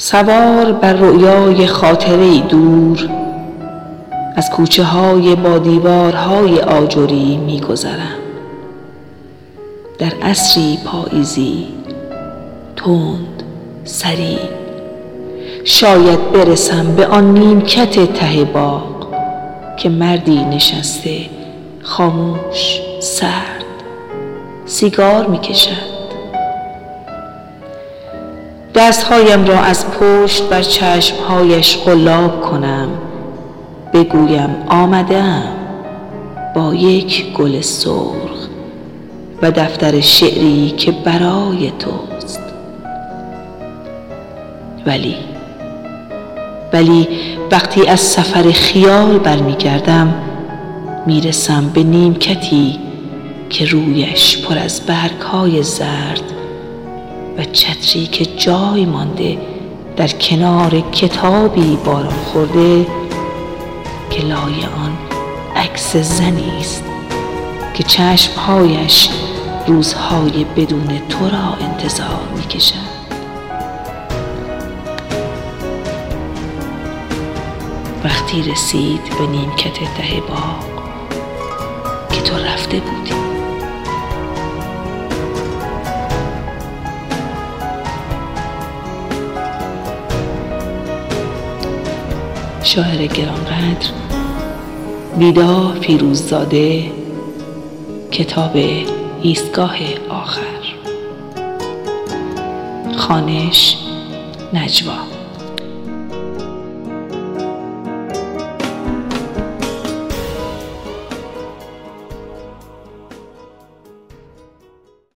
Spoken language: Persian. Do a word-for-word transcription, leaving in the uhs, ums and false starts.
سوار بر رؤیای خاطره‌ای دور، از کوچه های با دیوارهای آجری می گذرم. در عصری پاییزی تند سریع، شاید برسم به آن نیمکت ته باغ که مردی نشسته خاموش سرد سیگار می کشد. دستهایم را از پشت بر چشمهایش قلاب کنم، بگویم آمدم با یک گل سرخ و دفتر شعری که برای توست. ولی ولی وقتی از سفر خیال برمیگردم، میرسم به نیمکتی که رویش پر از برگ‌های زرد و چتری که جای مانده در کنار کتابی باران خورده که لای آن عکس زنی است که چشمهایش روزهای بدون تو را انتظار می‌کشد. وقتی رسید به نیمکت ته باغ که تو رفته بودی. شاعر گرانقدر ویدا فیروززاده، کتاب ایستگاه آخر. خوانش نجوا.